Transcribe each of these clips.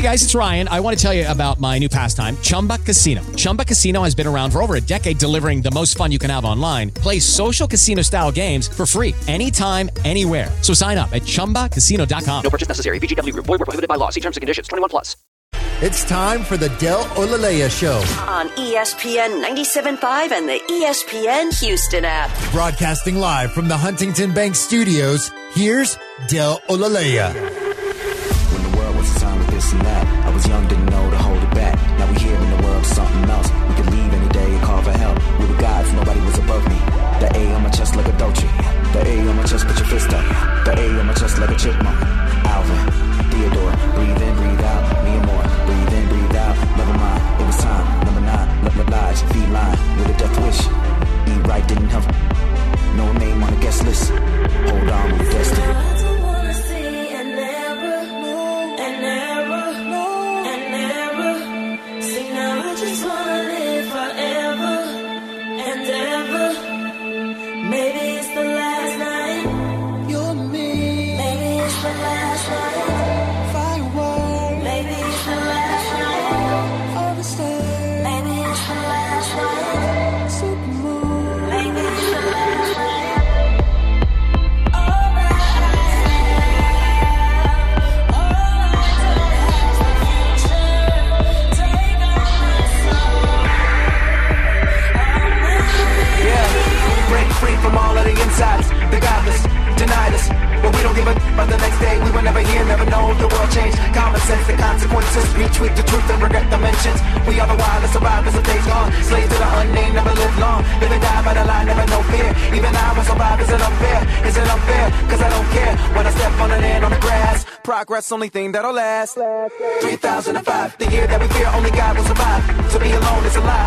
Hey, guys, it's Ryan. I want to tell you about my new pastime, Chumba Casino. Chumba Casino has been around for over a decade, delivering the most fun you can have online. Play social casino-style games for free anytime, anywhere. So sign up at ChumbaCasino.com. No purchase necessary. VGW Group. Void where prohibited by law. See terms and conditions. 21+. It's time for the Del Olaleya Show on ESPN 97.5 and the ESPN Houston app. Broadcasting live from the Huntington Bank Studios, here's Del Olaleya. When the world was a sign with this and that, I was young, didn't know to hold it back. Now we here in the world, something else. We could leave any day and call for help. We were gods, nobody was above me. The A on my chest like a Dolce. The A on my chest, put your fist up. The A on my chest like a chipmunk. Alvin, Theodore, breathe in, breathe out. Me and more, breathe in, breathe out. Never mind, it was time. Number 9, let my lies, feline with a death wish. Eat right, didn't have no name on the guest list. Hold on, we're destined. From all of the insides, the godless denied us, but we don't give a about the next day. We were never here, never know the world changed. Common sense, the consequences. Retweet the truth and regret the mentions. We are the wildest survivors of days gone. Slaves to the unnamed, never live long. Live and die by the line, never no fear. Even I will survive. Is it unfair? Is it unfair? Cause I don't care when I step on an end on the grass. Progress, only thing that'll last. 3005, the year that we fear, only God will survive. To be alone is a lie.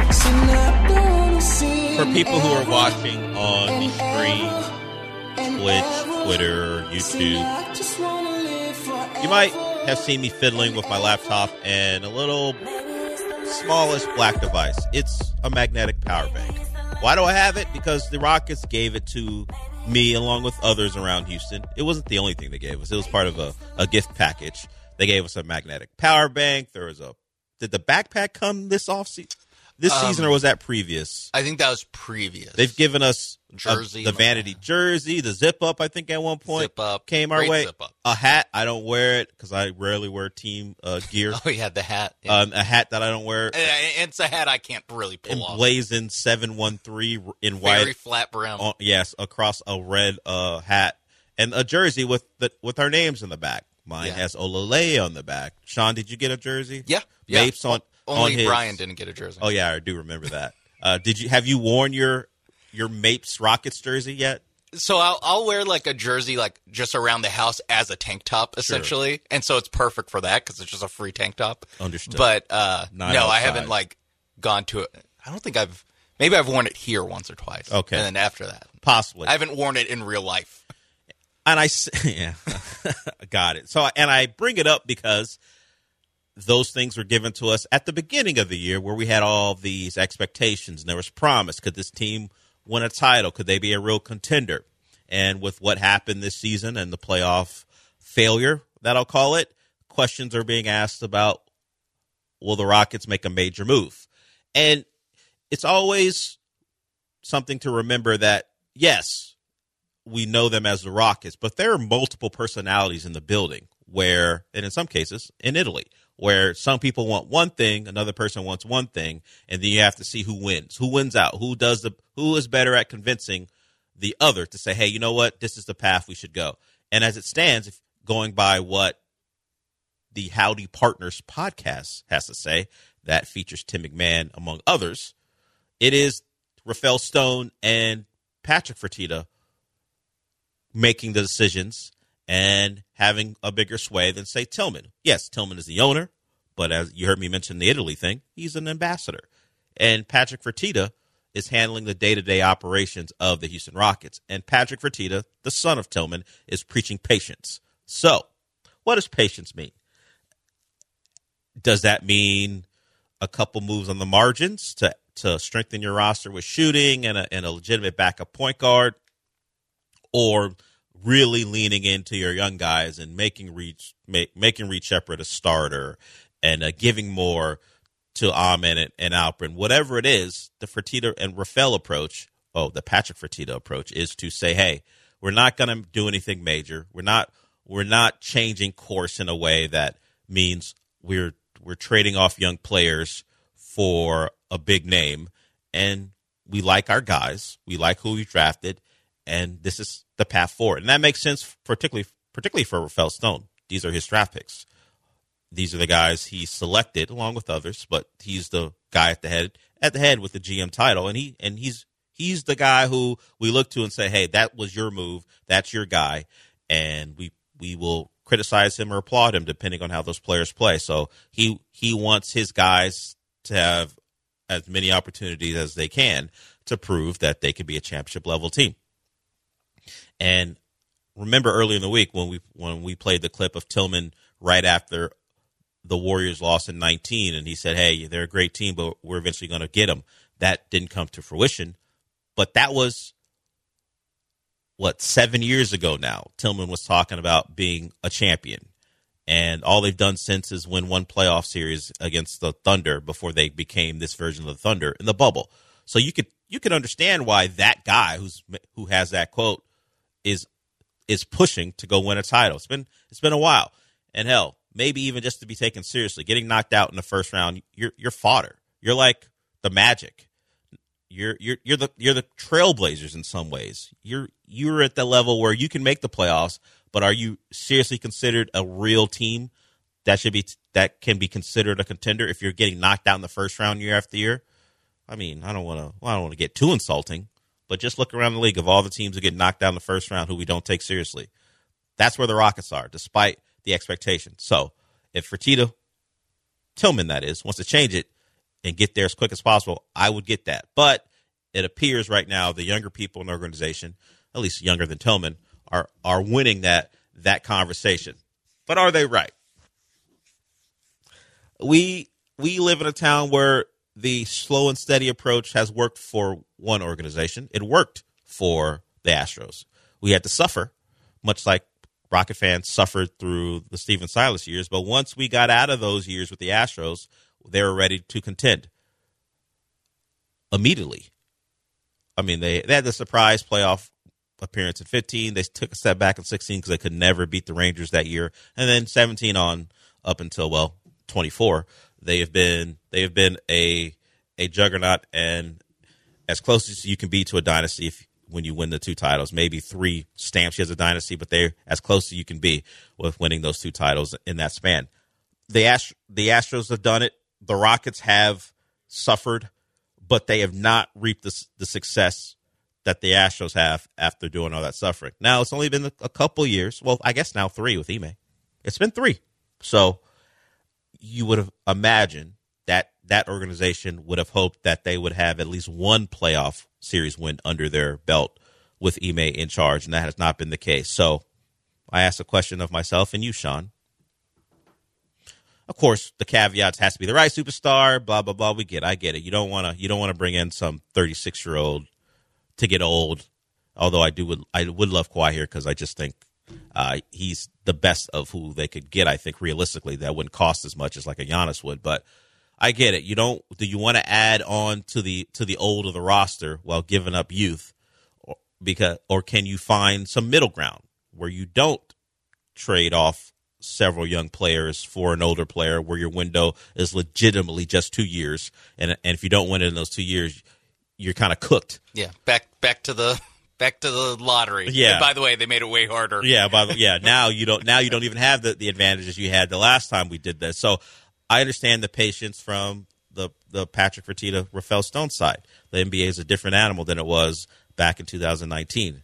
For people who are watching on the stream, Twitch, Twitter, YouTube, you might have seen me fiddling with my laptop and a little smallest black device. It's a magnetic power bank. Why do I have it? Because the Rockets gave it to me along with others around Houston. It wasn't the only thing they gave us. It was part of a gift package. They gave us a magnetic power bank. Did the backpack come this offseason? This season, or was that previous? I think that was previous. They've given us jersey, the vanity jersey, the zip-up, I think at one point zip up came our way. Zip-up. A hat. I don't wear it because I rarely wear team gear. Oh, yeah, the hat. Yeah. A hat that I don't wear. It's a hat I can't really pull off. Emblazoned 713 in white. Very flat brown. Yes, across a red hat. And a jersey with our names in the back. Mine has Olaleya on the back. Sean, did you get a jersey? Yeah. Mapes on Only Brian didn't get a jersey. Oh yeah, I do remember that. Have you worn your Mapes Rockets jersey yet? So I'll wear like a jersey like just around the house as a tank top essentially, and so it's perfect for that because it's just a free tank top. Understood. But no, I haven't like gone to it. I don't think I've worn it here once or twice. Okay, and then after that, possibly I haven't worn it in real life. And got it. So and I bring it up because those things were given to us at the beginning of the year where we had all these expectations and there was promise. Could this team win a title? Could they be a real contender? And with what happened this season and the playoff failure, that I'll call it, questions are being asked about, will the Rockets make a major move? And it's always something to remember that, yes, we know them as the Rockets, but there are multiple personalities in the building where, and in some cases, in Italy, where some people want one thing, another person wants one thing, and then you have to see who wins out, who is better at convincing the other to say, hey, you know what, this is the path we should go. And as it stands, if going by what the Howdy Partners podcast has to say, that features Tim McMahon among others, it is Rafael Stone and Patrick Fertitta making the decisions and having a bigger sway than, say, Tillman. Yes, Tillman is the owner, but as you heard me mention the Italy thing, he's an ambassador. And Patrick Fertitta is handling the day-to-day operations of the Houston Rockets. And Patrick Fertitta, the son of Tillman, is preaching patience. So, what does patience mean? Does that mean a couple moves on the margins to strengthen your roster with shooting and a legitimate backup point guard? Or really leaning into your young guys and making Reed Shepherd a starter and giving more to Amen and Alperen, whatever it is, the Fertitta and Rafael approach, the Patrick Fertitta approach, is to say, hey, we're not going to do anything major. We're not changing course in a way that means we're trading off young players for a big name, and we like our guys. We like who we drafted, and this is the path forward. And that makes sense, particularly for Rafael Stone. These are his draft picks. These are the guys he selected, along with others, but he's the guy at the head with the GM title, and he's the guy who we look to and say, hey, that was your move, that's your guy, and we will criticize him or applaud him depending on how those players play. So he wants his guys to have as many opportunities as they can to prove that they can be a championship level team. And remember earlier in the week when we played the clip of Tillman right after the Warriors lost in 19, and he said, hey, they're a great team, but we're eventually going to get them. That didn't come to fruition. But that was, 7 years ago now, Tillman was talking about being a champion. And all they've done since is win one playoff series against the Thunder before they became this version of the Thunder in the bubble. So you could understand why that guy who has that quote is pushing to go win a title. It's been a while. And hell, maybe even just to be taken seriously, getting knocked out in the first round, you're fodder. You're like the Magic. You're the Trailblazers in some ways. You're at the level where you can make the playoffs, but are you seriously considered a real team that can be considered a contender if you're getting knocked out in the first round year after year? I mean, I don't want to get too insulting, but just look around the league of all the teams that get knocked out in the first round who we don't take seriously. That's where the Rockets are, despite the expectation. So if Fertitta, Tillman that is, wants to change it and get there as quick as possible, I would get that. But it appears right now the younger people in the organization, at least younger than Tillman, are winning that conversation. But are they right? We live in a town where the slow and steady approach has worked for one organization. It worked for the Astros. We had to suffer, much like Rocket fans suffered through the Steven Silas years. But once we got out of those years with the Astros, they were ready to contend immediately. I mean, they had the surprise playoff appearance in 15. They took a step back in 16 because they could never beat the Rangers that year. And then 17 on up until, 24. They have been a juggernaut and as close as you can be to a dynasty when you win the two titles. Maybe 3 stamps as a dynasty, but they're as close as you can be with winning those 2 titles in that span. The Astros have done it. The Rockets have suffered, but they have not reaped the success that the Astros have after doing all that suffering. Now, it's only been a couple years. Well, I guess now 3 with Ime. It's been 3. So you would have imagined that organization would have hoped that they would have at least one playoff series win under their belt with Ime in charge, and that has not been the case. So I asked a question of myself and you, Sean. Of course, the caveats has to be the right superstar, blah, blah, blah. I get it. You don't want to bring in some 36-year-old to get old, although I would love Kawhi here because I just think he's the best of who they could get. I think realistically that wouldn't cost as much as like a Giannis would, but I get it. Do you want to add on to the old of the roster while giving up youth, or can you find some middle ground where you don't trade off several young players for an older player, where your window is legitimately just 2 years, and if you don't win it in those 2 years, you're kind of cooked. Yeah, back to the lottery. Yeah. And by the way, they made it way harder. Yeah. Now you don't even have the advantages you had the last time we did this. So I understand the patience from the Patrick Fertitta, Rafael Stone side. The NBA is a different animal than it was back in 2019.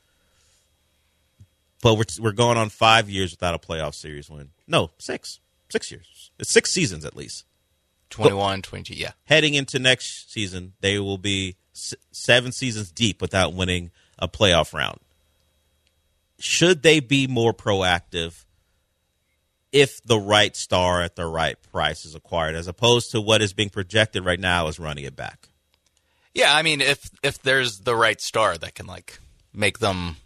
But we're going on 5 years without a playoff series win. No, 6 years. It's 6 seasons at least. 21, 22, yeah. Heading into next season, they will be 7 seasons deep without winning a playoff round. Should they be more proactive if the right star at the right price is acquired, as opposed to what is being projected right now as running it back? Yeah, I mean, if there's the right star that can make them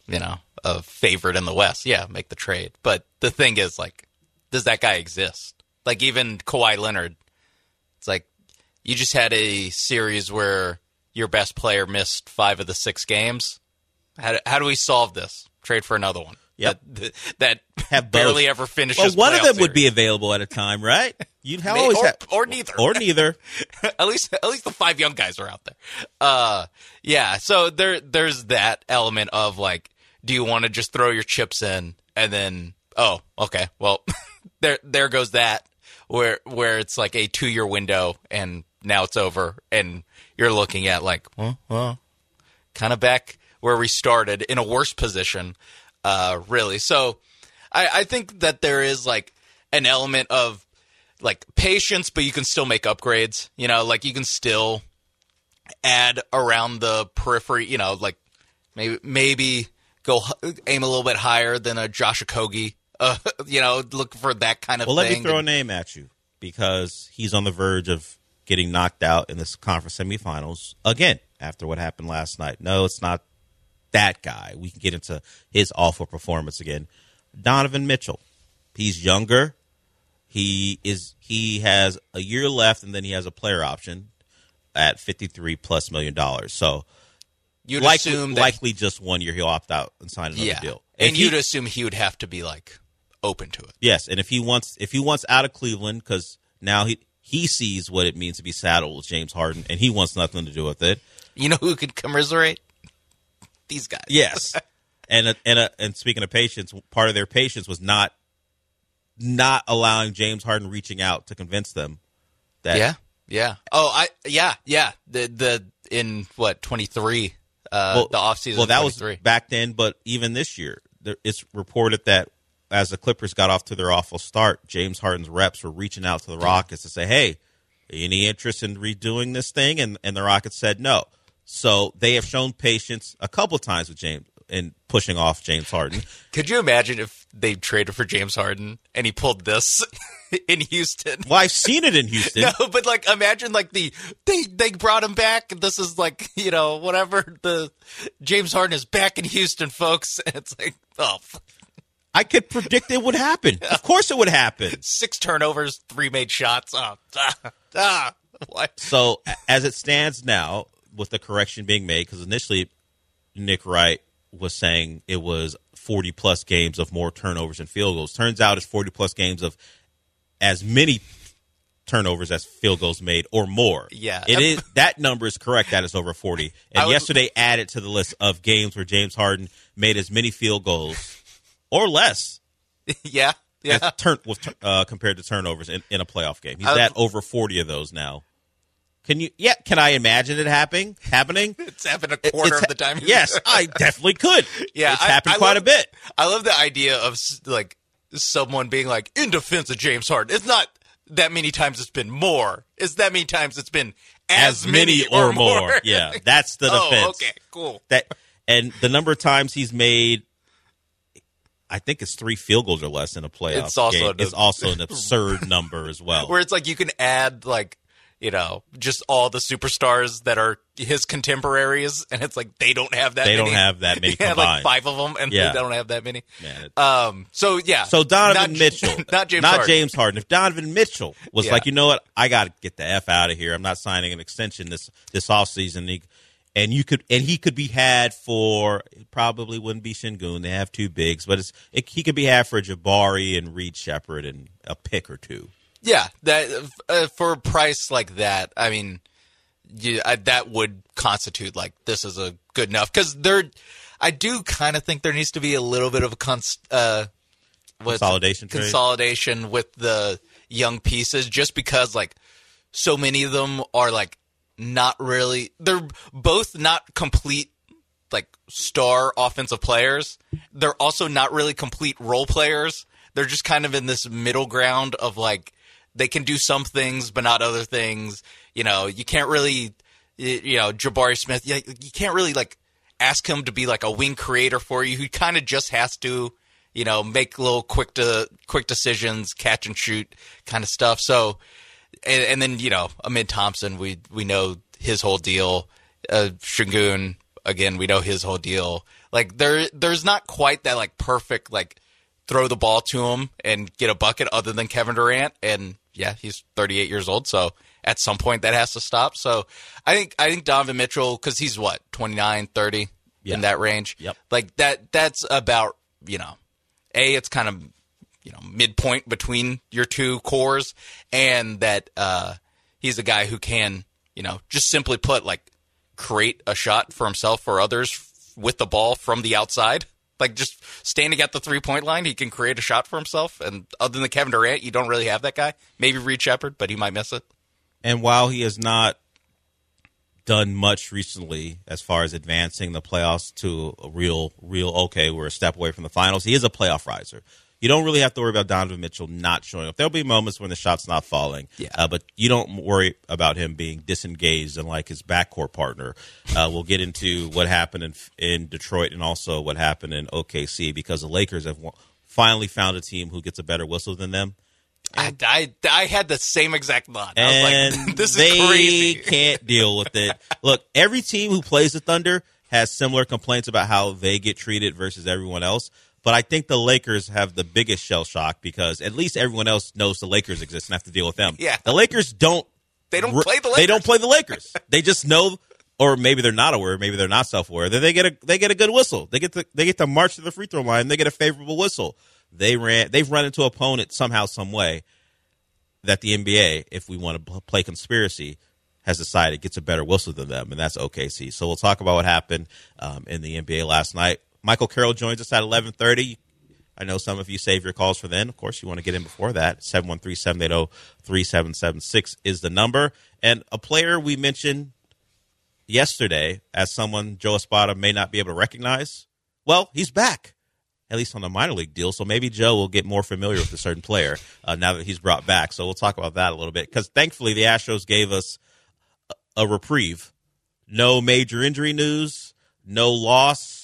a favorite in the West, yeah, make the trade. But the thing is, like, does that guy exist? Like, even Kawhi Leonard, it's like you just had a series where your best player missed 5 of the 6 games. How do we solve this? Trade for another one. Yep. That have barely both. ever finishes. Well, one of them playoff would be series. available at a time, right? You'd or neither. Or neither. at least the 5 young guys are out there. Yeah. So there's that element of like, do you want to just throw your chips in and then okay, well there goes that where it's like a 2-year window and now it's over and you're looking at like kind of back where we started in a worse position, really. So I think that there is like an element of like patience, but you can still make upgrades, like you can still add around the periphery, like maybe go aim a little bit higher than a Josh Okogie, look for that kind of thing. Well, let me throw a name at you because he's on the verge of getting knocked out in this conference semifinals again after what happened last night. No, it's not that guy. We can get into his awful performance again. Donovan Mitchell. He's younger. He has a year left, and then he has a player option at $53+ million. So you'd assume likely just 1 year he'll opt out and sign another deal. And you'd assume he would have to be like open to it. Yes, and if he wants out of Cleveland, because now he sees what it means to be saddled with James Harden, and he wants nothing to do with it. You know who could commiserate? These guys. Yes, and speaking of patience, part of their patience was not allowing James Harden reaching out to convince them that. Yeah. Oh, The in what 23, the offseason. Well, that 23. was back then, but even this year, it's reported that as the Clippers got off to their awful start, James Harden's reps were reaching out to the Rockets to say, "Hey, any interest in redoing this thing?" And the Rockets said no. So they have shown patience a couple times with James and pushing off James Harden. Could you imagine if they traded for James Harden and he pulled this in Houston? Well, I've seen it in Houston. No, but like imagine like they brought him back. And this is like whatever. The James Harden is back in Houston, folks. And it's like I could predict it would happen. Of course, it would happen. 6 turnovers, 3 made shots. What? So as it stands now, with the correction being made, because initially Nick Wright was saying it was 40+ games of more turnovers and field goals. Turns out it's 40+ games of as many turnovers as field goals made or more. Yeah. It is. That number is correct. That is over 40. And yesterday added to the list of games where James Harden made as many field goals or less. Yeah. Compared to turnovers in a playoff game. He's at over 40 of those now. Can I imagine it happening? It's happened a quarter of the time. Yes, I definitely could. Yeah, it's happened quite a bit. I love the idea of like someone being like, in defense of James Harden, it's not that many times it's been more. It's that many times it's been as many or more. Yeah, that's the defense. Oh, okay, cool. And the number of times he's made, I think it's 3 field goals or less in a playoff game. It's also an absurd number as well. Where it's like you can add like, just all the superstars that are his contemporaries, and it's like they don't have that many. They don't have that many combined. Like 5 of them, and they don't have that many. Man, So Donovan Mitchell. Not James Harden. If Donovan Mitchell was like, you know what, I got to get the F out of here. I'm not signing an extension this offseason. And he could be had for, it probably wouldn't be Şengün. They have 2 bigs, but he could be had for Jabari and Reed Shepherd and a pick or 2. Yeah, that for a price like that, I mean, that would constitute like this is a good enough because I do kind of think there needs to be a little bit of a consolidation with the young pieces, just because like so many of them are like not really. They're both not complete like star offensive players. They're also not really complete role players. They're just kind of in this middle ground of like. They can do some things, but not other things. You can't really, Jabari Smith, you can't really, like, ask him to be, like, a wing creator for you. He kind of just has to, make little quick decisions, catch and shoot kind of stuff. So, and then, Amid Thompson, we know his whole deal. Şengün, again, we know his whole deal. Like there's not quite that like perfect like throw the ball to him and get a bucket other than Kevin Durant. And yeah, he's 38 years old, so at some point that has to stop. So I think Donovan Mitchell, because he's what, 29, 30 in that range. Yep. Like that's about, it's kind of midpoint between your two cores, and that he's a guy who can, just simply put, like, create a shot for himself or others with the ball from the outside. Like, just standing at the three-point line, he can create a shot for himself. And other than Kevin Durant, you don't really have that guy. Maybe Reed Shepherd, but he might miss it. And while he has not done much recently as far as advancing the playoffs to a real, okay, we're a step away from the finals, he is a playoff riser. You don't really have to worry about Donovan Mitchell not showing up. There'll be moments when the shot's not falling, but you don't worry about him being disengaged unlike his backcourt partner. We'll get into what happened in Detroit and also what happened in OKC, because the Lakers have finally found a team who gets a better whistle than them. I had the same exact thought. I was like, this is they crazy. Can't deal with it. Look, every team who plays the Thunder has similar complaints about how they get treated versus everyone else. But I think the Lakers have the biggest shell shock because at least everyone else knows the Lakers exist and have to deal with them. Yeah. The Lakers don't. They don't play the Lakers. They don't play the Lakers. They just know, or maybe they're not aware, maybe they're not self-aware, that they get a good whistle. They get to march to the free throw line. They get a favorable whistle. They've run into opponent somehow, some way that the NBA, if we want to play conspiracy, has decided gets a better whistle than them, and that's OKC. So we'll talk about what happened in the NBA last night. Michael Carroll joins us at 11:30. I know some of you save your calls for then. Of course, you want to get in before that. 713-780-3776 is the number. And a player we mentioned yesterday as someone Joe Espada may not be able to recognize, well, he's back, at least on the minor league deal. So maybe Joe will get more familiar with a certain player now that he's brought back. So we'll talk about that a little bit, because thankfully the Astros gave us a reprieve. No major injury news, no loss.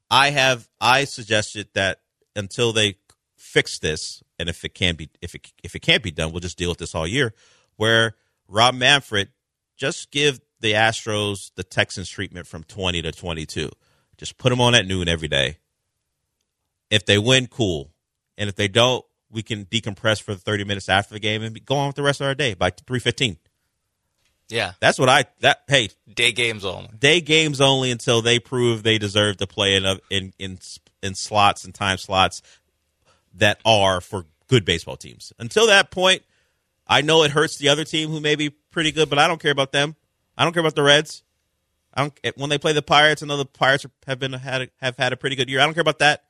I suggested that until they fix this, and if it can't be done, we'll just deal with this all year, where Rob Manfred just give the Astros the Texans treatment from 20 to 22. Just put them on at noon every day. If they win, cool. And if they don't, we can decompress for 30 minutes after the game and go on with the rest of our day by 3:15. Yeah. That's what hey. Day games only. Day games only until they prove they deserve to play in slots and time slots that are for good baseball teams. Until that point, I know it hurts the other team who may be pretty good, but I don't care about them. I don't care about the Reds. When they play the Pirates, I know the Pirates have had a pretty good year. I don't care about that.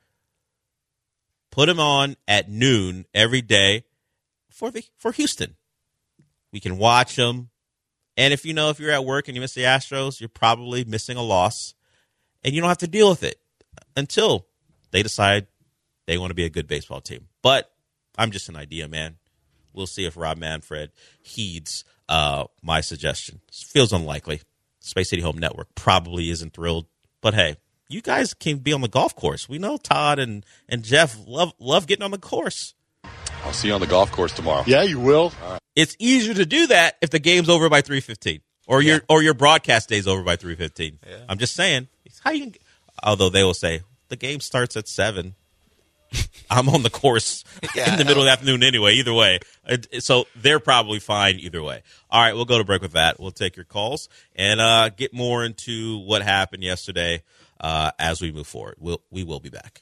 Put them on at noon every day for Houston. We can watch them. And if you're at work and you miss the Astros, you're probably missing a loss. And you don't have to deal with it until they decide they want to be a good baseball team. But I'm just an idea, man. We'll see if Rob Manfred heeds my suggestion. It feels unlikely. Space City Home Network probably isn't thrilled. But, hey, you guys can be on the golf course. We know Todd and Jeff love getting on the course. I'll see you on the golf course tomorrow. Yeah, you will. It's easier to do that if the game's over by 3:15 or your broadcast day's over by 3:15. Yeah. I'm just saying. Although they will say the game starts at 7. I'm on the course in the middle of the afternoon anyway. Either way, so they're probably fine either way. All right, we'll go to break with that. We'll take your calls and get more into what happened yesterday as we move forward. We will be back.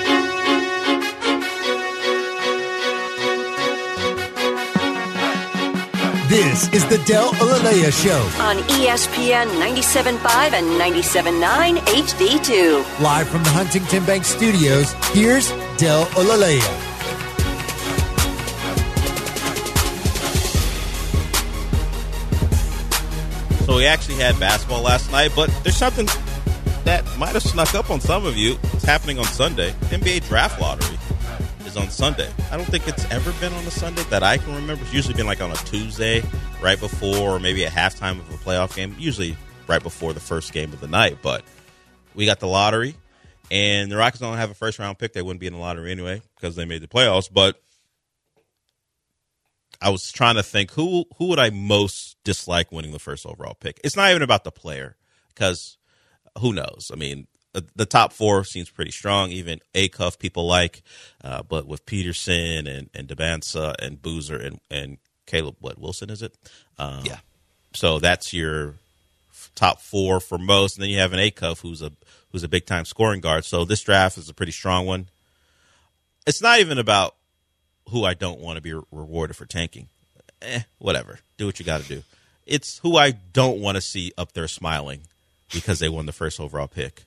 This is the Del Olaleya Show. On ESPN 97.5 and 97.9 HD2. Live from the Huntington Bank Studios, here's Del Olaleya. So we actually had basketball last night, but there's something that might have snuck up on some of you. It's happening on Sunday. NBA Draft Lottery is on Sunday. I don't think it's ever been on a Sunday that I can remember. It's usually been like on a Tuesday right before or maybe at halftime of a playoff game, usually right before the first game of the night. But we got the lottery, and the Rockets don't have a first-round pick. They wouldn't be in the lottery anyway because they made the playoffs. But I was trying to think, who would I most dislike winning the first overall pick? It's not even about the player because who knows? I mean, the top four seems pretty strong. Even Acuff people like, but with Peterson and Debansa and Boozer and Caleb, Wilson is it? Yeah. So that's your top four for most, and then you have an Acuff who's a big time scoring guard. So this draft is a pretty strong one. It's not even about who I don't want to be rewarded for tanking. Whatever. Do what you got to do. It's who I don't want to see up there smiling because they won the first overall pick.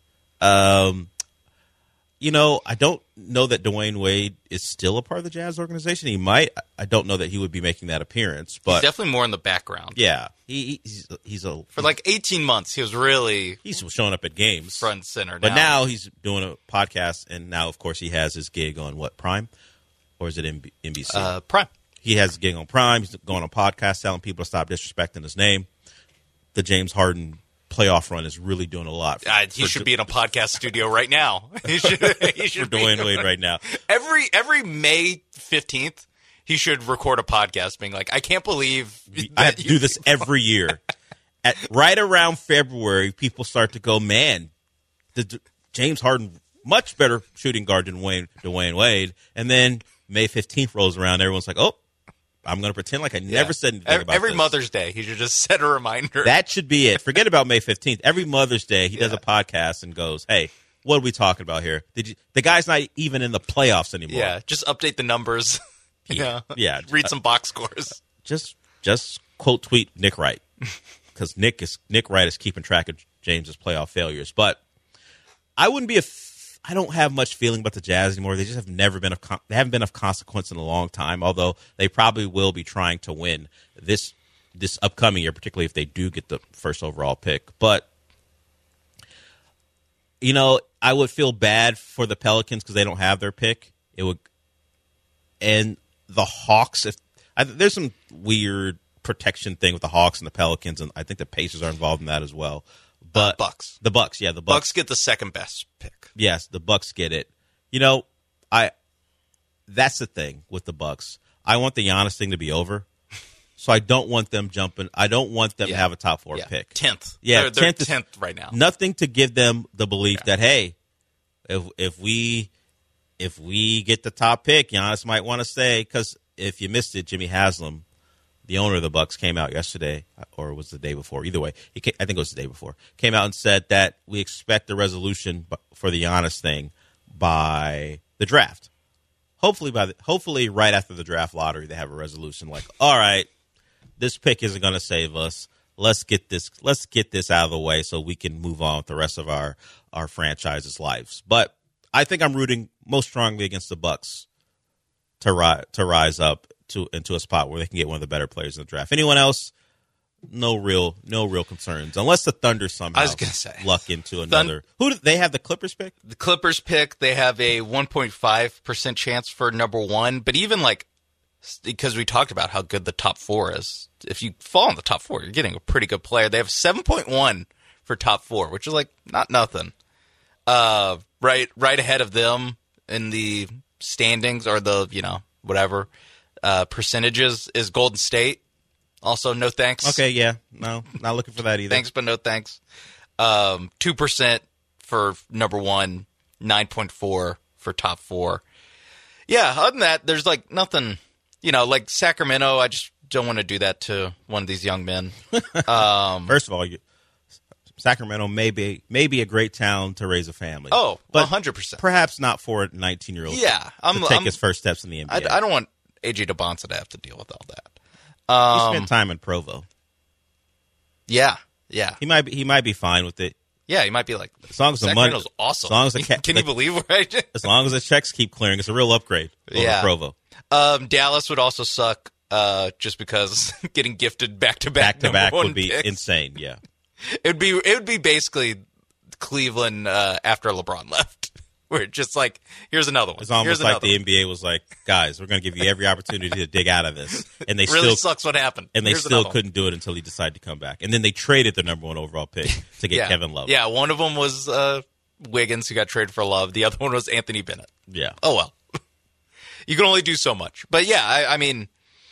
I don't know that Dwayne Wade is still a part of the Jazz organization. He might. I don't know that he would be making that appearance. But he's definitely more in the background. Yeah, for like 18 months. He was really showing up at games front and center. But now he's doing a podcast, and now of course he has his gig on Prime, or is it NBC? Prime. He has a gig on Prime. He's going on podcast, telling people to stop disrespecting his name. The James Harden playoff run is really doing a lot. He should be in a podcast studio right now. He should for Dwayne Wade right now. Every May 15th, he should record a podcast being like, I can't believe I have to do this every year. Right around February, people start to go, man, James Harden, much better shooting guard than Dwayne Wade. And then May 15th rolls around, everyone's like, oh, I'm going to pretend like I never said anything about every this. Mother's Day, he should just set a reminder. That should be it. Forget about May 15th. Every Mother's Day, he does a podcast and goes, hey, what are we talking about here? The guy's not even in the playoffs anymore. Yeah, just update the numbers. Yeah. Read some box scores. Just quote tweet Nick Wright, because Nick Wright is keeping track of James's playoff failures. But I wouldn't be I don't have much feeling about the Jazz anymore. They just have never been they haven't been of consequence in a long time. Although they probably will be trying to win this upcoming year, particularly if they do get the first overall pick. But I would feel bad for the Pelicans because they don't have their pick. It would, and the Hawks. There's some weird protection thing with the Hawks and the Pelicans, and I think the Pacers are involved in that as well. But Bucks. The Bucks, yeah, the Bucks get the second best pick. Yes, the Bucks get it. That's the thing with the Bucks. I want the Giannis thing to be over, so I don't want them jumping. I don't want them to have a top 4 pick. 10th. Yeah, they're 10th right now. Nothing to give them the belief that, hey, if we get the top pick, Giannis might want to stay. Because if you missed it, Jimmy Haslam, the owner of the Bucks, came out yesterday, or was the day before. Either way, I think it was the day before. Came out and said that we expect a resolution for the Giannis thing by the draft. Hopefully, right after the draft lottery, they have a resolution like, all right, this pick isn't going to save us. Let's get this out of the way so we can move on with the rest of our franchise's lives. But I think I'm rooting most strongly against the Bucks to rise up into a spot where they can get one of the better players in the draft. Anyone else? No real concerns, unless the Thunder somehow luck into another. Who do they have? The Clippers pick. The Clippers pick. They have a 1.5% chance for number 1. But even because we talked about how good the top 4 is, if you fall in the top 4, you're getting a pretty good player. They have 7.1 for top 4, which is not nothing. Right ahead of them in the standings or the whatever percentages is Golden State. Also, no thanks. Okay, yeah. No, not looking for that either. Thanks, but no thanks. 2% for number 1, 9.4 for top 4. Yeah, other than that, there's nothing, like Sacramento, I just don't want to do that to one of these young men. First of all, Sacramento may be a great town to raise a family. Oh, but 100%. Perhaps not for a 19-year-old to take his first steps in the NBA. I don't want AJ DeBonsa to have to deal with all that. He spent time in Provo. Yeah. He might be fine with it. Yeah, he might be like, as long as the money, awesome. As long as can you believe where I did? As long as the checks keep clearing, it's a real upgrade over Provo. Dallas would also suck, just because getting gifted back to back would be picks. insane. Yeah, it would be basically Cleveland after LeBron left. We're just here's another one. It's almost like the NBA was like, guys, we're going to give you every opportunity to dig out of this. And they really sucks what happened. And they still couldn't do it until he decided to come back. And then they traded their number 1 overall pick to get Kevin Love. Yeah, one of them was Wiggins, who got traded for Love. The other one was Anthony Bennett. Yeah. Oh, well. You can only do so much. But, yeah, I mean,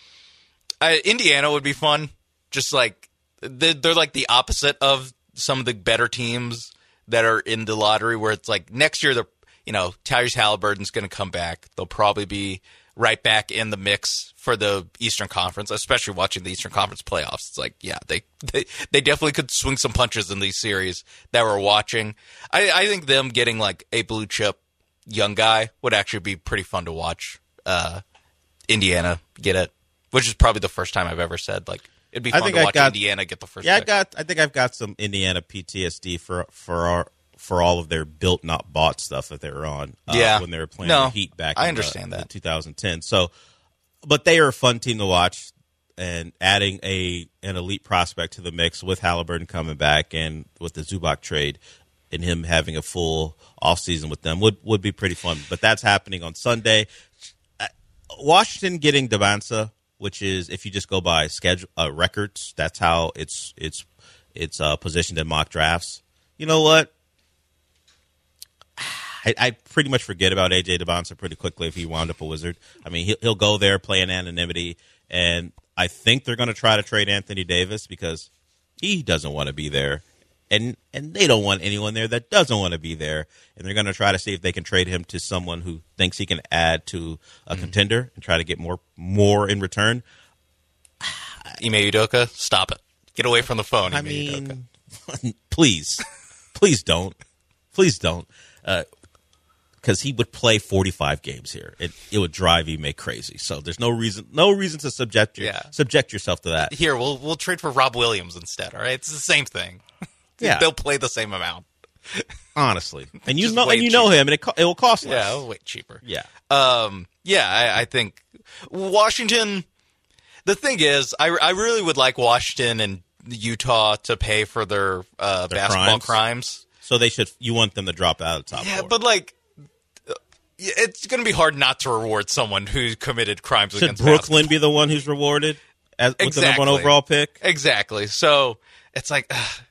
Indiana would be fun. Just they're the opposite of some of the better teams that are in the lottery where it's like next year, Tyrese Halliburton's going to come back. They'll probably be right back in the mix for the Eastern Conference, especially watching the Eastern Conference playoffs. It's like, yeah, they definitely could swing some punches in these series that we're watching. I think them getting like a blue chip young guy would actually be pretty fun to watch. Indiana get it, which is probably the first time I've ever said like it'd be fun to watch Indiana get the first. Yeah, pick. I think I've got some Indiana PTSD for all of their built not bought stuff that they were on when they were playing the Heat back in 2010. So, but they are a fun team to watch, and adding an elite prospect to the mix with Halliburton coming back and with the Zubac trade and him having a full offseason with them would be pretty fun. But that's happening on Sunday. Washington getting Devanza, which is if you just go by schedule records, that's how it's positioned in mock drafts. You know what? I pretty much forget about A.J. Devanza pretty quickly if he wound up a Wizard. I mean, he'll go there, play in anonymity, and I think they're going to try to trade Anthony Davis because he doesn't want to be there, and they don't want anyone there that doesn't want to be there, and they're going to try to see if they can trade him to someone who thinks he can add to a contender and try to get more in return. Ime Udoka, stop it. Get away from the phone, I Ime Udoka. mean, please don't. Please don't. Because he would play 45 games here. It would drive Ime crazy. So there's no reason to subject yourself to that. Here, we'll trade for Rob Williams instead, all right? It's the same thing. Yeah. They'll play the same amount. Honestly. And you Just know way him, and it will cost less. Yeah, way cheaper. Yeah. I think Washington, the thing is, I really would like Washington and Utah to pay for their basketball crimes. So you want them to drop out of the top 4. Yeah, but it's going to be hard not to reward someone who committed crimes against Should Brooklyn basketball. be the one who's rewarded with the number 1 overall pick? Exactly. So it's like,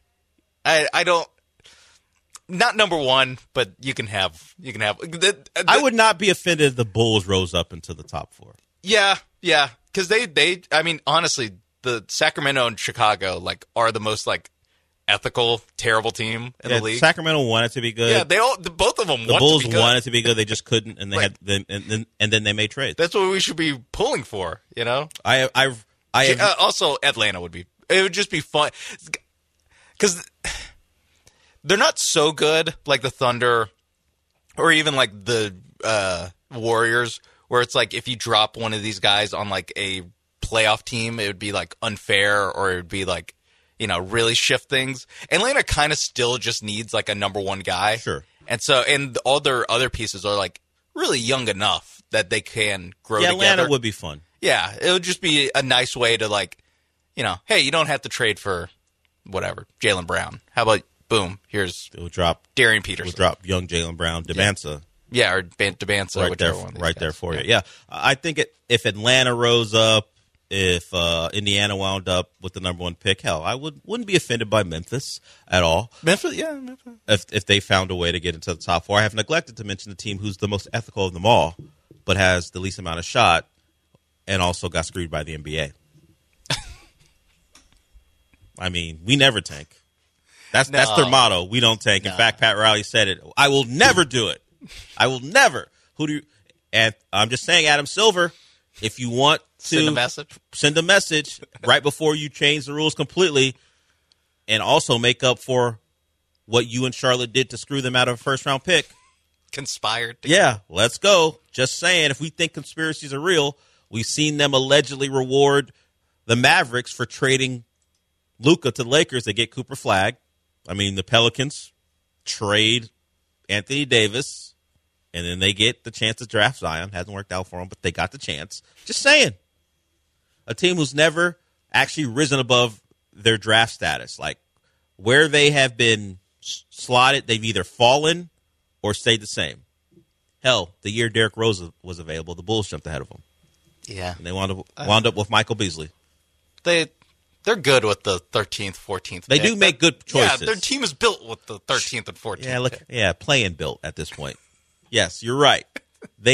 I don't, not number 1, but you can have. I would not be offended if the Bulls rose up into the top 4. Yeah, because I mean, honestly, the Sacramento and Chicago are the most ethical, terrible team in the league. Sacramento wanted to be good. Yeah, both of them. The Bulls wanted to be good. They just couldn't, and they had and then they made trades. That's what we should be pulling for. You know. Also, Atlanta would be. It would just be fun because they're not so good like the Thunder, or even the Warriors, where it's if you drop one of these guys on a playoff team, it would be unfair, or it would be really shift things. Atlanta kind of still just needs a number 1 guy. Sure. And all their other pieces are really young enough that they can grow together. Atlanta would be fun. Yeah. It would just be a nice way to hey, you don't have to trade for whatever, Jaylen Brown. How about, boom, here's Darian Peterson. We'll drop young Jaylen Brown, Devanza. Yeah, or Devanza, whichever one. Right there for you. Yeah. I think if Atlanta rose up, if Indiana wound up with the number 1 pick, hell, I wouldn't be offended by Memphis at all. Memphis. If they found a way to get into the top 4. I have neglected to mention the team who's the most ethical of them all, but has the least amount of shot, and also got screwed by the NBA. I mean, we never tank. That's their motto. We don't tank. In fact, Pat Riley said it. I will never do it. I will never. And I'm just saying, Adam Silver, if you want to send a message right before you change the rules completely, and also make up for what you and Charlotte did to screw them out of a first-round pick. Conspired. Yeah, let's go. Just saying, if we think conspiracies are real, we've seen them allegedly reward the Mavericks for trading Luka to the Lakers. They get Cooper Flagg. I mean, the Pelicans trade Anthony Davis, and then they get the chance to draft Zion. Hasn't worked out for them, but they got the chance. Just saying. A team who's never actually risen above their draft status. Where they have been slotted, they've either fallen or stayed the same. Hell, the year Derrick Rose was available, the Bulls jumped ahead of them. Yeah. And they wound up with Michael Beasley. They're good with the 13th, 14th They pick. do make good choices. Yeah, their team is built with the 13th and 14th pick. Yeah, playing built at this point. Yes, you're right. They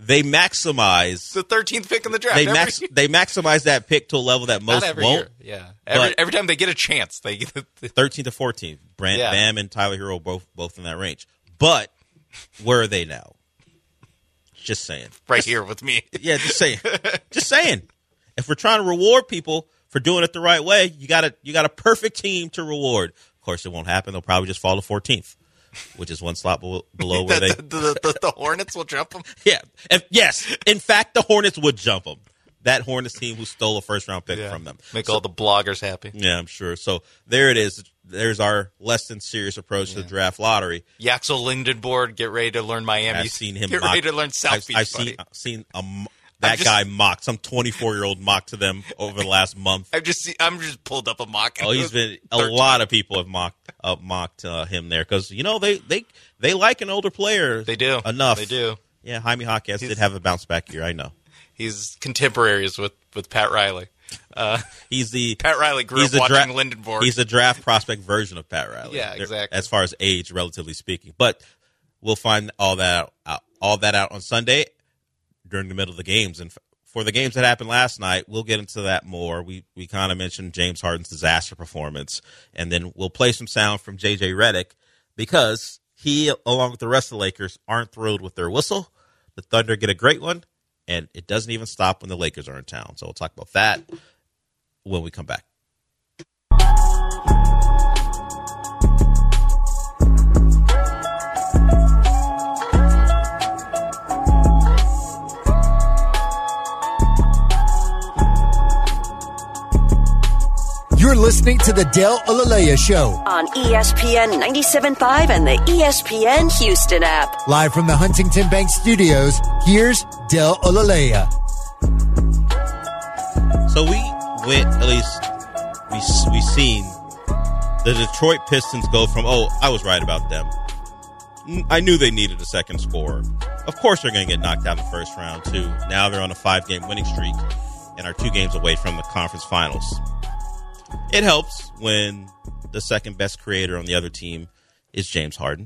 they maximize the 13th pick in the draft. They maximize that pick to a level that most won't. Year. Yeah, every time they get a chance, they get 13 to 14. Bam and Tyler Hero both in that range. But where are they now? Just saying. Here with me. Yeah, just saying. Just saying. If we're trying to reward people for doing it the right way, you got a perfect team to reward. Of course, it won't happen. They'll probably just fall to 14th, which is one slot below where the Hornets will jump them. Yeah. Yes. In fact, the Hornets would jump them. That Hornets team who stole a first-round pick from them. Make all the bloggers happy. Yeah, I'm sure. So there it is. There's our less than serious approach to the draft lottery. Yaxel Lindenborg, get ready to learn Miami. I've seen him Get ready to learn South Beach. I've seen guy mocked. Some 24-year-old mocked to them over the last month. I'm just pulled up a mock. Oh, he's been a lot of people have mocked him there because they like an older player. They do enough. They do. Yeah, Jaime Jaquez did have a bounce back year. I know. He's contemporaries with Pat Riley. Pat Riley grew up watching Lindenborg. He's a draft prospect version of Pat Riley. Yeah, exactly. As far as age, relatively speaking. But we'll find all that out on Sunday during the middle of the games. And for the games that happened last night, we'll get into that more. We kind of mentioned James Harden's disaster performance, and then we'll play some sound from J.J. Redick because he, along with the rest of the Lakers, aren't thrilled with their whistle. The Thunder get a great one, and it doesn't even stop when the Lakers are in town. So we'll talk about that when we come back. You're listening to the Del Olaleya Show on ESPN 97.5 and the ESPN Houston app. Live from the Huntington Bank Studios, here's Del Olaleya. So we went, at least we seen the Detroit Pistons go from, I was right about them. I knew they needed a second scorer. Of course they're going to get knocked out in the first round, too. Now they're on a 5-game winning streak and are 2 games away from the conference finals. It helps when the second best creator on the other team is James Harden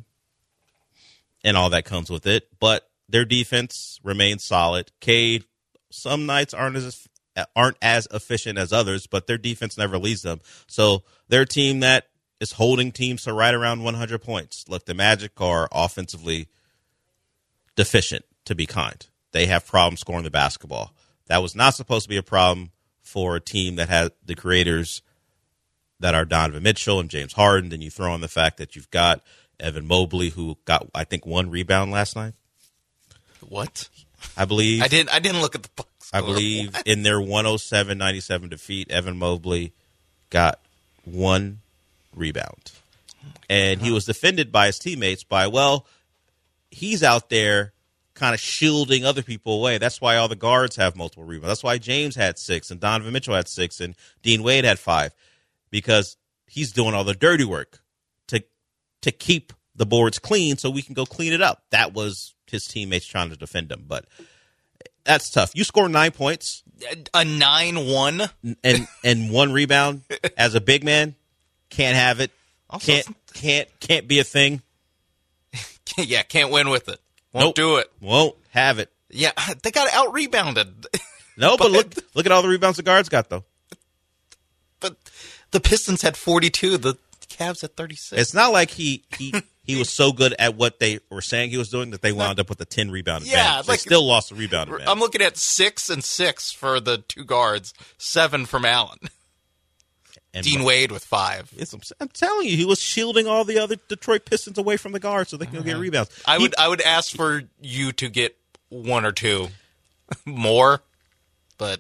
and all that comes with it. But their defense remains solid. Cade, some nights aren't as efficient as others, but their defense never leads them. So they're a team that is holding teams to right around 100 points. Look, the Magic are offensively deficient, to be kind. They have problems scoring the basketball. That was not supposed to be a problem for a team that had the creators that are Donovan Mitchell and James Harden. Then you throw in the fact that you've got Evan Mobley, who got, I think, 1 rebound last night. What? I believe. I didn't look at the box score. I believe in their 107-97 defeat, Evan Mobley got 1 rebound. And he was defended by his teammates by, he's out there kind of shielding other people away. That's why all the guards have multiple rebounds. That's why James had 6 and Donovan Mitchell had 6 and Dean Wade had 5. Because he's doing all the dirty work to keep the boards clean so we can go clean it up. That was his teammates trying to defend him. But that's tough. You score 9 points. A 9-1. And 1 rebound as a big man. Can't have it. Also, Can't be a thing. Yeah, can't win with it. Won't do it. Won't have it. Yeah, they got out-rebounded. No, but look at all the rebounds the guards got, though. But the Pistons had 42. The Cavs had 36. It's not like he was so good at what they were saying he was doing that they wound up with a 10 rebound advantage. They still lost the rebound advantage. I'm looking at 6 and 6 for the 2 guards, 7 from Allen. And Dean Wade with 5. I'm telling you, he was shielding all the other Detroit Pistons away from the guards so they can get rebounds. I would ask for you to get 1 or 2 more, but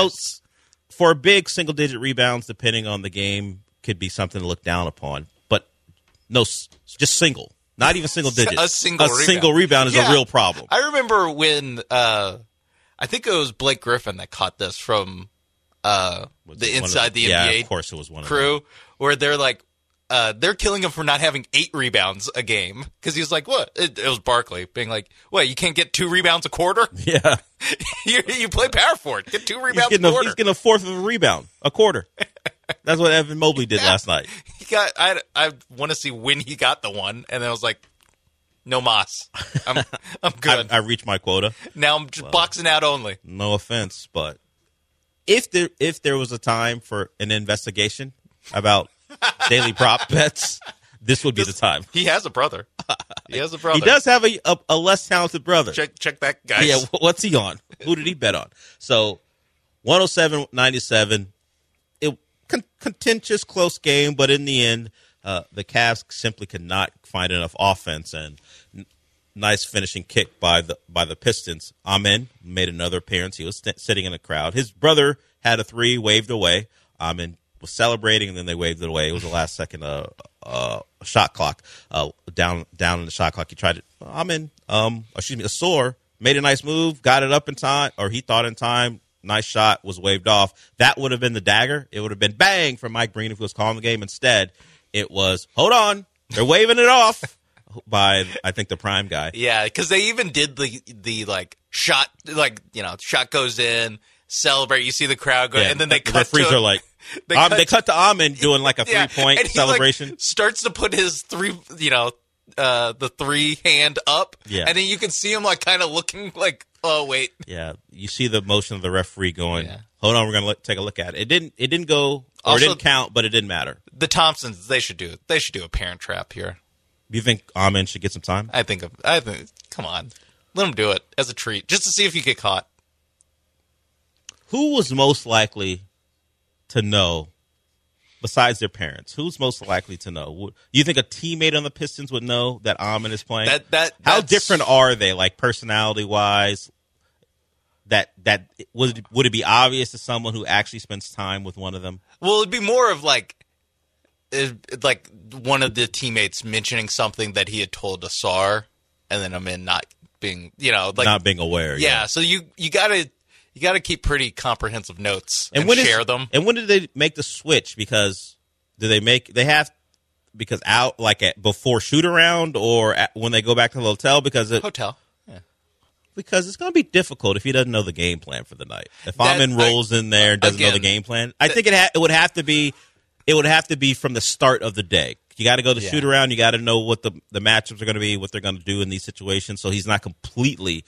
for big single-digit rebounds, depending on the game, could be something to look down upon. But no, just single. Not even single digits. A single rebound is a real problem. I remember when I think it was Blake Griffin that caught this from the Inside the NBA yeah, of course it was one crew, of them. where they're like, they're killing him for not having 8 rebounds a game. Because he was like, what? It was Barkley being like, what, you can't get 2 rebounds a quarter? Yeah. you play power forward. Get 2 rebounds a quarter. He's getting a fourth of a rebound, a quarter. That's what Evan Mobley did last night. I want to see when he got the one. And then I was like, No mas. I'm good. I reached my quota. Now I'm just boxing out only. No offense, but if there was a time for an investigation about daily prop bets, this would be the time. He has a brother. He does have a less talented brother. Check that guy. Yeah, what's he on? Who did he bet on? So 107-97. Contentious, close game, but in the end, the Cavs simply could not find enough offense, and nice finishing kick by the Pistons. Amen made another appearance. He was sitting in the crowd. His brother had a three, waved away. Amen was celebrating, and then they waved it away. It was the last second shot clock down in the shot clock. He tried to Asor made a nice move, got it up in time, or he thought in time. Nice shot, was waved off. That would have been the dagger. It would have been bang from Mike Breen if he was calling the game. Instead, it was, hold on, they're waving it off by, I think, the prime guy. Yeah, because they even did the like shot, like, you know, shot goes in, celebrate, you see the crowd go, and then they cut the referees are like, they cut to Amen doing like a 3-point celebration. Like, starts to put his the three hand up, and then you can see him like kind of looking like, oh wait, yeah. You see the motion of the referee going. Yeah. Hold on, we're gonna take a look at it. It didn't go, or also, it didn't count, but it didn't matter. The Thompsons, they should do a parent trap here. You think Amen should get some time? I think. Come on, let him do it as a treat, just to see if you get caught. Who was most likely to know? Besides their parents, who's most likely to know? You think a teammate on the Pistons would know that Amen is playing? How different are they, like personality wise? That would it be obvious to someone who actually spends time with one of them? Well, it'd be more of like one of the teammates mentioning something that he had told Asar, and then Amen not being, not being aware. Yeah, so you gotta keep pretty comprehensive notes and share them. And when did they make the switch? Because out like before shoot around or when they go back to the hotel? Hotel. Yeah. Because it's going to be difficult if he doesn't know the game plan for the night. If Amen rolls in there and doesn't know the game plan, I think it would have to be from the start of the day. You got to go to shoot around. You got to know what the matchups are going to be, what they're going to do in these situations, so he's not completely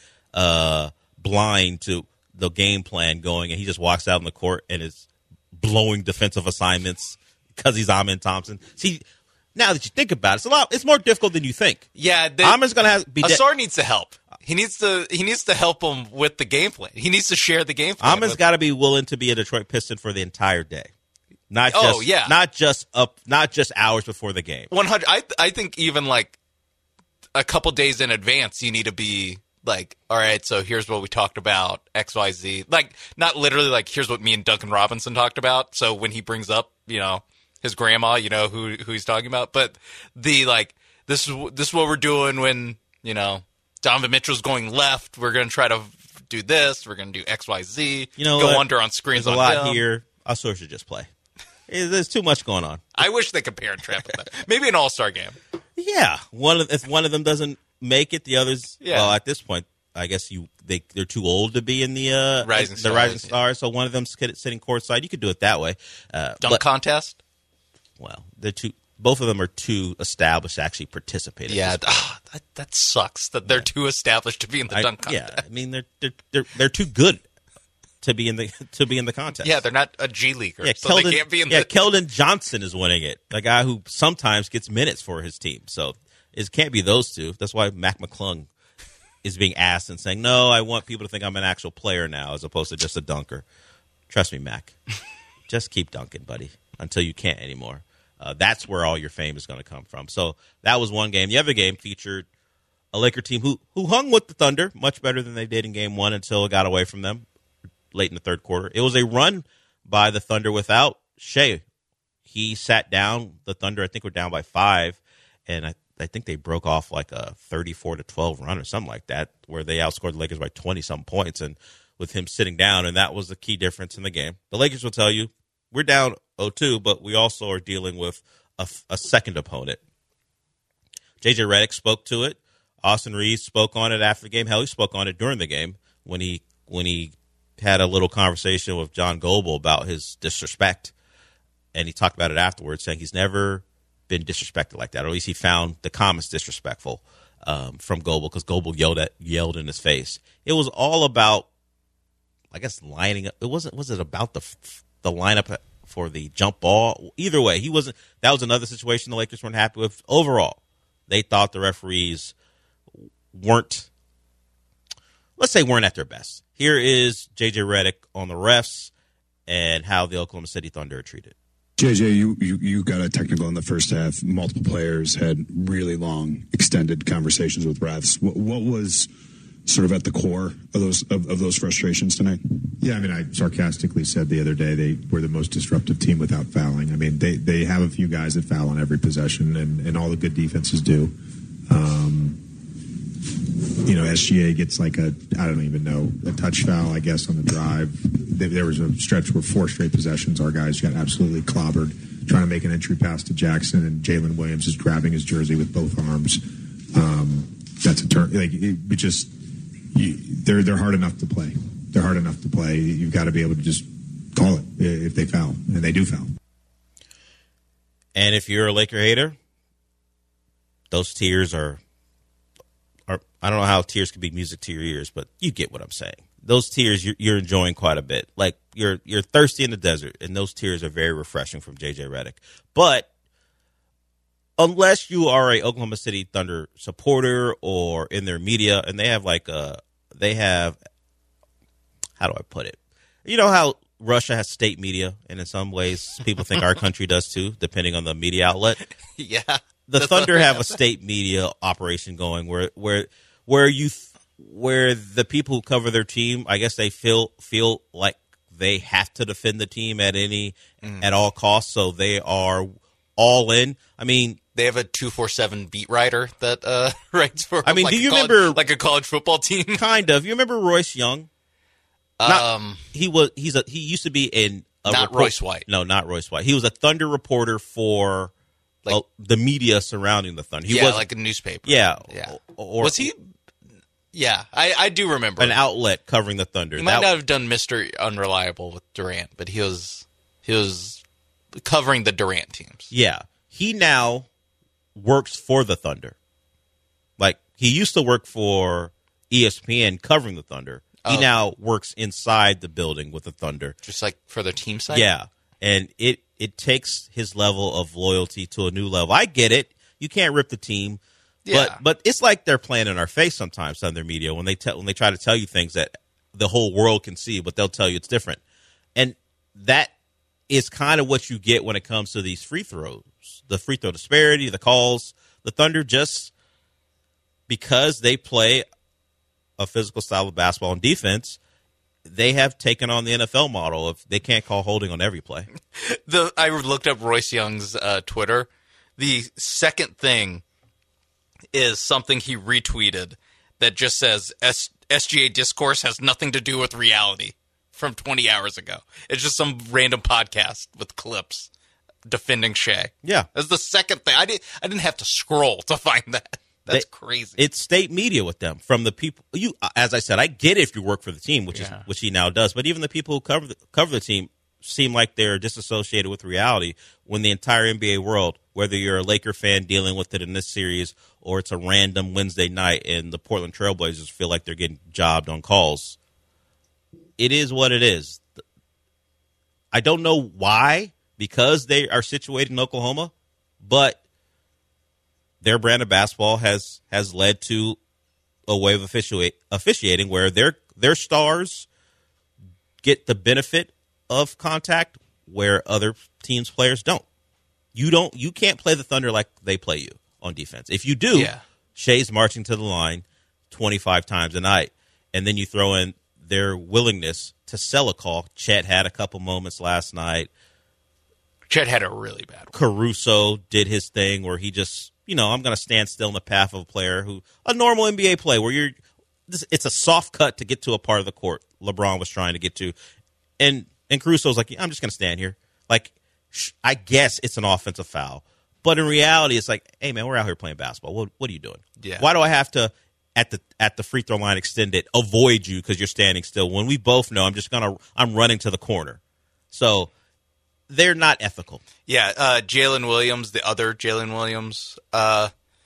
blind to the game plan going, and he just walks out on the court and is blowing defensive assignments because he's Amen Thompson. See, now that you think about it, it's more difficult than you think. Yeah, Amen's going to be. Asar needs to help. He needs to help him with the game plan. He needs to share the game plan. Amen's got to be willing to be a Detroit Piston for the entire day, not just hours before the game. 100. I think even like a couple days in advance, you need to be. Like, all right, so here's what we talked about, XYZ. Like, not literally like, here's what me and Duncan Robinson talked about. So when he brings up, his grandma, who he's talking about. But the, like, this is what we're doing when, Donovan Mitchell's going left. We're going to try to do this. We're going to do XYZ. Go under on screens. There's a lot here. Asor should just play. There's too much going on. I wish they could pair and trap with that. Maybe an all-star game. Yeah. If one of them doesn't make it, the others. Yeah. Well, at this point, I guess they're too old to be in the Rising Stars. Yeah. So one of them's sitting courtside. You could do it that way. Dunk contest. Well, both of them are too established to actually participate. Yeah, that sucks. That they're too established to be in the dunk contest. Yeah, I mean they're too good to be in the contest. Yeah, they're not a G leaguer, yeah, so they can't be in. Yeah, Keldon Johnson is winning it. The guy who sometimes gets minutes for his team. So. It can't be those two. That's why Mac McClung is being asked and saying, no, I want people to think I'm an actual player now as opposed to just a dunker. Trust me, Mac. Just keep dunking, buddy, until you can't anymore. That's where all your fame is going to come from. So that was one game. The other game featured a Laker team who hung with the Thunder much better than they did in game one until it got away from them late in the third quarter. It was a run by the Thunder without Shea. He sat down. The Thunder, I think, were down by 5, and I think they broke off like a 34-12 run or something like that, where they outscored the Lakers by 20-some points, and with him sitting down, and that was the key difference in the game. The Lakers will tell you, we're down 0-2, but we also are dealing with a second opponent. J.J. Redick spoke to it. Austin Reeves spoke on it after the game. Hell, he spoke on it during the game when he had a little conversation with John Goble about his disrespect, and he talked about it afterwards, saying he's never been disrespected like that, or at least he found the comments disrespectful. from Goebel because Goebel yelled in his face. It was all about, I guess, lining up. Was it about the lineup for the jump ball? Either way, he wasn't. That was another situation the Lakers weren't happy with. Overall, they thought the referees weren't at their best. Here is JJ Redick on the refs and how the Oklahoma City Thunder are treated. JJ, you got a technical in the first half. Multiple players had really long, extended conversations with refs. What was sort of at the core of those frustrations tonight? Yeah, I mean, I sarcastically said the other day they were the most disruptive team without fouling. I mean, they have a few guys that foul on every possession, and all the good defenses do. SGA gets like I don't even know, a touch foul, I guess, on the drive. There was a stretch where 4 straight possessions, our guys got absolutely clobbered trying to make an entry pass to Jackson, and Jalen Williams is grabbing his jersey with both arms. That's a turn. They're hard enough to play. They're hard enough to play. You've got to be able to just call it if they foul, and they do foul. And if you're a Laker hater, those tears are I don't know how tears can be music to your ears, but you get what I'm saying. Those tears you're enjoying quite a bit. Like you're thirsty in the desert, and those tears are very refreshing from JJ Redick. But unless you are a Oklahoma City Thunder supporter or in their media, and they have how do I put it? You know how Russia has state media, and in some ways people think our country does too, depending on the media outlet. Yeah. The Thunder have a state media operation going where the people who cover their team, I guess they feel like they have to defend the team at all costs, so they are all in. I mean, they have a 247 beat writer that writes for. I mean, do you remember like a college football team? Kind of. You remember Royce Young? He used to be in Royce White. No, not Royce White. He was a Thunder reporter for the media surrounding the Thunder. He was like a newspaper. Yeah. Or was he? Yeah, I do remember an outlet covering the Thunder. He might not have done Mr. Unreliable with Durant, but he was covering the Durant teams. Yeah, he now works for the Thunder. Like he used to work for ESPN covering the Thunder. He now works inside the building with the Thunder, just like for their team site. Yeah, and it takes his level of loyalty to a new level. I get it. You can't rip the team. Yeah. But it's like they're playing in our face sometimes on their media when they try to tell you things that the whole world can see, but they'll tell you it's different. And that is kind of what you get when it comes to these free throws, the free throw disparity, the calls. The Thunder, just because they play a physical style of basketball and defense, they have taken on the NFL model of they can't call holding on every play. I looked up Royce Young's Twitter. The second thing is something he retweeted that just says SGA discourse has nothing to do with reality from 20 hours ago. It's just some random podcast with clips defending Shea. Yeah. That's the second thing. I didn't have to scroll to find that. That's crazy. It's state media with them from the people. You, as I said, I get it if you work for the team, which he now does. But even the people who cover the team seem like they're disassociated with reality when the entire NBA world, whether you're a Laker fan dealing with it in this series or it's a random Wednesday night and the Portland Trailblazers feel like they're getting jobbed on calls. It is what it is. I don't know why, because they are situated in Oklahoma, but their brand of basketball has led to a way of officiating where their stars get the benefit of contact where other teams' players don't. You can't play the Thunder like they play you on defense. If you do, Shea's marching to the line 25 times a night, and then you throw in their willingness to sell a call. Chet had a couple moments last night. Chet had a really bad one. Caruso did his thing where he just, I'm going to stand still in the path of a player a normal NBA play where it's a soft cut to get to a part of the court LeBron was trying to get to. And Caruso's like, I'm just going to stand here. Like, I guess it's an offensive foul. But in reality, it's like, hey, man, we're out here playing basketball. What are you doing? Yeah. Why do I have to, at the free throw line extended, avoid you because you're standing still when we both know I'm running to the corner? So they're not ethical. Yeah, Jalen Williams, the other Jalen Williams,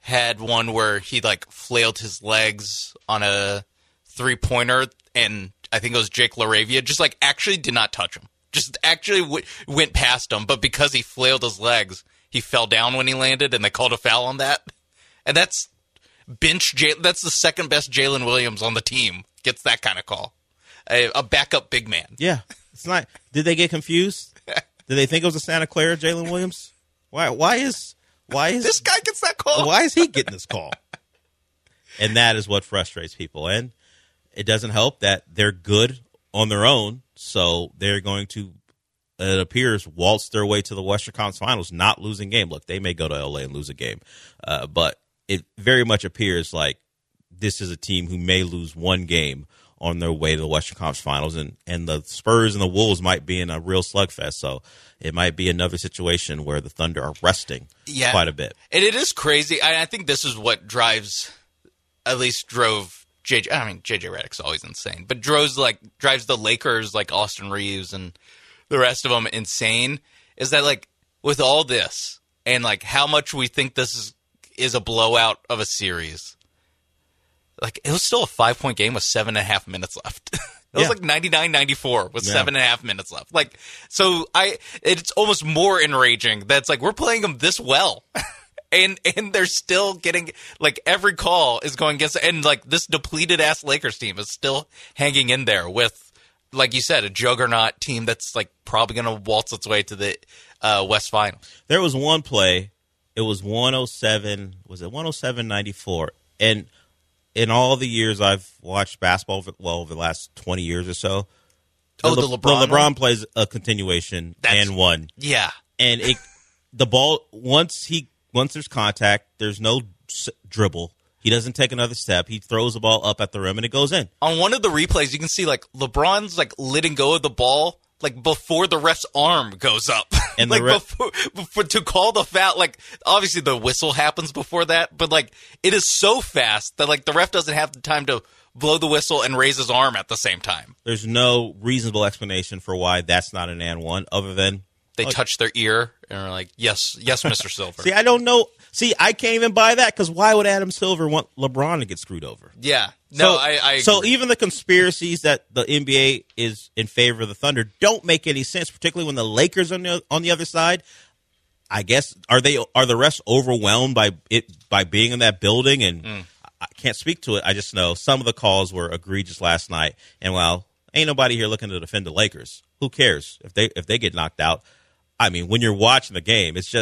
had one where he like flailed his legs on a 3-pointer, and I think it was Jake LaRavia, just like actually did not touch him. Just actually went past him, but because he flailed his legs, he fell down when he landed, and they called a foul on that. And that's that's the second best Jalen Williams on the team gets that kind of call. A backup big man. Yeah. It's not. Did they get confused? Did they think it was a Santa Clara Jalen Williams? Why is this guy gets that call? Why is he getting this call? And that is what frustrates people. And it doesn't help that they're good on their own, so they're going to, it appears, waltz their way to the Western Conference Finals, not losing game. Look, they may go to LA and lose a game, but it very much appears like this is a team who may lose one game on their way to the Western Conference Finals, and the Spurs and the Wolves might be in a real slugfest. So it might be another situation where the Thunder are resting quite a bit. And it is crazy. I think this is what drove JJ. I mean, JJ Redick's always insane, but drives the Lakers, like Austin Reeves and the rest of them, insane. Is that like with all this and like how much we think this is a blowout of a series? Like, it was still a 5-point game with 7.5 minutes left. It was like 99-94 with 7.5 minutes left. Like, so it's almost more enraging that it's like we're playing them this well. and they're still getting, like, every call is going against, and like this depleted ass Lakers team is still hanging in there with, like you said, a juggernaut team that's like probably going to waltz its way to the West Finals. There was one play, it was 107, was it 107-94? And in all the years I've watched basketball, over the last 20 years or so, the LeBron plays a continuation and one. Yeah. And the ball, once there's contact, there's no dribble. He doesn't take another step. He throws the ball up at the rim, and it goes in. On one of the replays, you can see, like, LeBron's, like, letting go of the ball, like, before the ref's arm goes up. And like, before to call the foul, like, obviously the whistle happens before that, but, like, it is so fast that, like, the ref doesn't have the time to blow the whistle and raise his arm at the same time. There's no reasonable explanation for why that's not an and one, other than they touch their ear and are like, yes, Mr. Silver. See, I don't know. See, I can't even buy that, because why would Adam Silver want LeBron to get screwed over? Yeah. No, I agree. So even the conspiracies that the NBA is in favor of the Thunder don't make any sense, particularly when the Lakers on the other side. I guess are the refs overwhelmed by being in that building? And I can't speak to it. I just know some of the calls were egregious last night. And while ain't nobody here looking to defend the Lakers, who cares if they get knocked out? I mean, when you're watching the game, it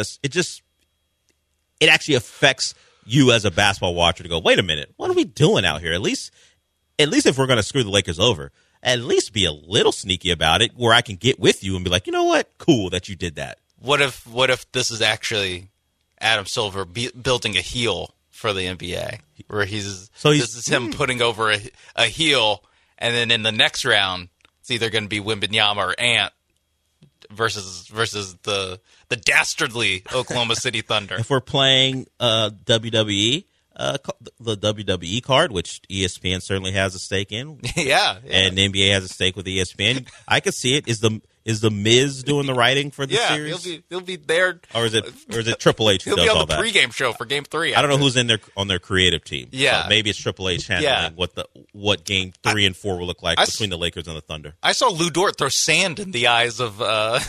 actually affects you as a basketball watcher to go, wait a minute, what are we doing out here? At least if we're going to screw the Lakers over, at least be a little sneaky about it, where I can get with you and be like, you know what, cool that you did that. What if this is actually Adam Silver building a heel for the NBA, where this is him putting over a heel, and then in the next round, it's either going to be Wembanyama or Ant versus the dastardly Oklahoma City Thunder. If we're playing WWE, the WWE card, which ESPN certainly has a stake in, yeah, and the NBA has a stake with ESPN, I could see it. Is the Miz doing the writing for the series? He'll be there. Or is it Triple H who does all that? He'll be on the pregame show for Game 3. I don't know who's on their creative team. Yeah, so maybe it's Triple H handling what Game 3 and 4 will look like between the Lakers and the Thunder. I saw Lou Dort throw sand in the eyes of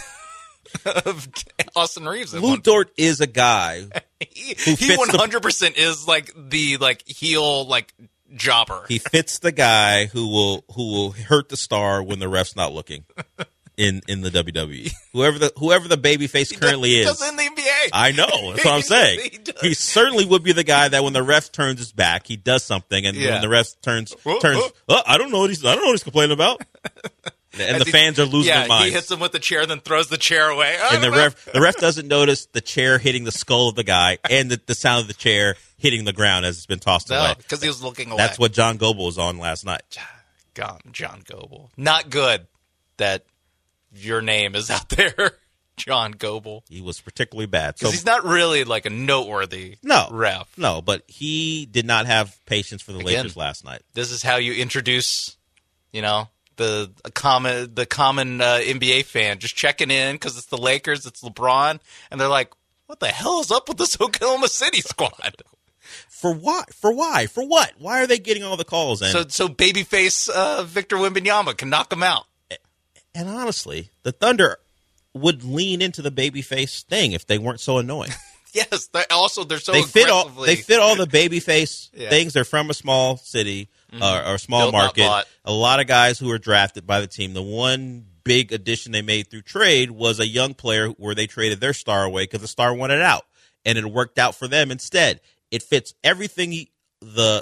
Austin Reeves. Lou Dort is a guy he 100% is like the heel jobber. He fits the guy who will hurt the star when the ref's not looking. In the WWE, whoever the babyface currently is, does in the NBA. I know. That's what I'm saying. He certainly would be the guy that when the ref turns his back, he does something, and when the ref turns, I don't know what he's complaining about. And the fans are losing their minds. He hits him with the chair, then throws the chair away. And the ref doesn't notice the chair hitting the skull of the guy and the sound of the chair hitting the ground as it's been tossed away. Because he was looking away. That's what John Goble was on last night. John Goble. Not good that your name is out there, John Goble. He was particularly bad. Because he's not really like a noteworthy ref. No, but he did not have patience for the Lakers last night. This is how you introduce, the common NBA fan just checking in because it's the Lakers, it's LeBron, and they're like, what the hell is up with this Oklahoma City squad? For why? For what? Why are they getting all the calls? And so babyface Victor Wembanyama can knock him out. And honestly, the Thunder would lean into the babyface thing if they weren't so annoying. Yes, they're so they fit all the babyface Yeah. things. They're from a small city or a small Built, not market. bought. A lot of guys who were drafted by the team. The one big addition they made through trade was a young player where they traded their star away because the star wanted out, and it worked out for them instead. It fits everything the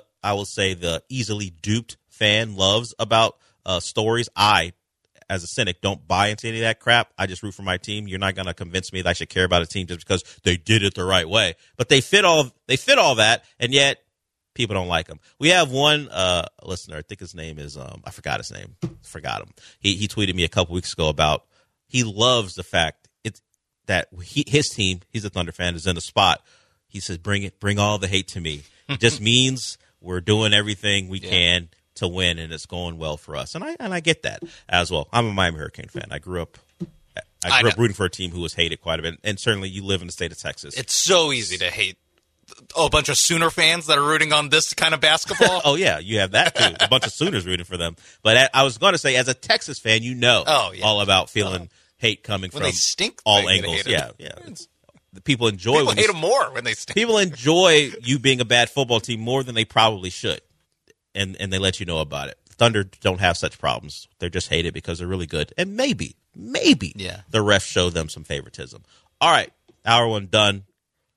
easily duped fan loves about stories. I, as a cynic, don't buy into any of that crap. I just root for my team. You're not going to convince me that I should care about a team just because they did it the right way. But they fit all that, and yet people don't like them. We have one listener. I think his name is I forgot his name. Forgot him. He tweeted me a couple weeks ago about he loves the fact that his team, he's a Thunder fan, is in a spot. He says, bring all the hate to me. It just means we're doing everything we can to win, and it's going well for us. And I get that as well. I'm a Miami Hurricane fan. I grew up rooting for a team who was hated quite a bit, and certainly you live in the state of Texas. It's so easy to hate a bunch of Sooner fans that are rooting on this kind of basketball. Oh, yeah, you have that, too. A bunch of Sooners rooting for them. But I was going to say, as a Texas fan, all about feeling hate coming when from they stink, all angles. Yeah. People enjoy People hate them more when they stink. People enjoy you being a bad football team more than they probably should, and they let you know about it. Thunder don't have such problems. They're just hated because they're really good, and maybe the refs show them some favoritism. All right, hour one done.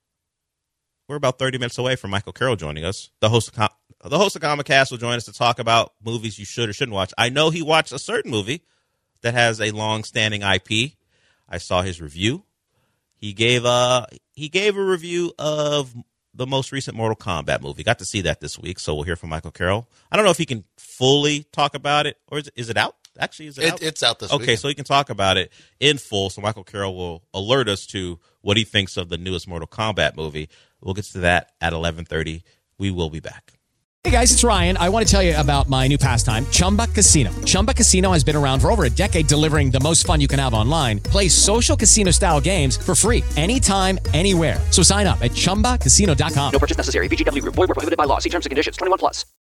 We're about 30 minutes away from Michael Carroll joining us. The host of CommonCast will join us to talk about movies you should or shouldn't watch. I know he watched a certain movie that has a long-standing IP. I saw his review. He gave a review of the most recent Mortal Kombat movie. Got to see that this week, so we'll hear from Michael Carroll. I don't know if he can fully talk about it, or is it out? Actually, is it out? It's out this week. Okay, so he can talk about it in full, so Michael Carroll will alert us to what he thinks of the newest Mortal Kombat movie. We'll get to that at 11:30. We will be back. Hey guys, it's Ryan. I want to tell you about my new pastime, Chumba Casino. Chumba Casino has been around for over a decade, delivering the most fun you can have online. Play social casino-style games for free anytime, anywhere. So sign up at ChumbaCasino.com. No purchase necessary. VGW Group. Void where prohibited by law. See terms and conditions. 21+.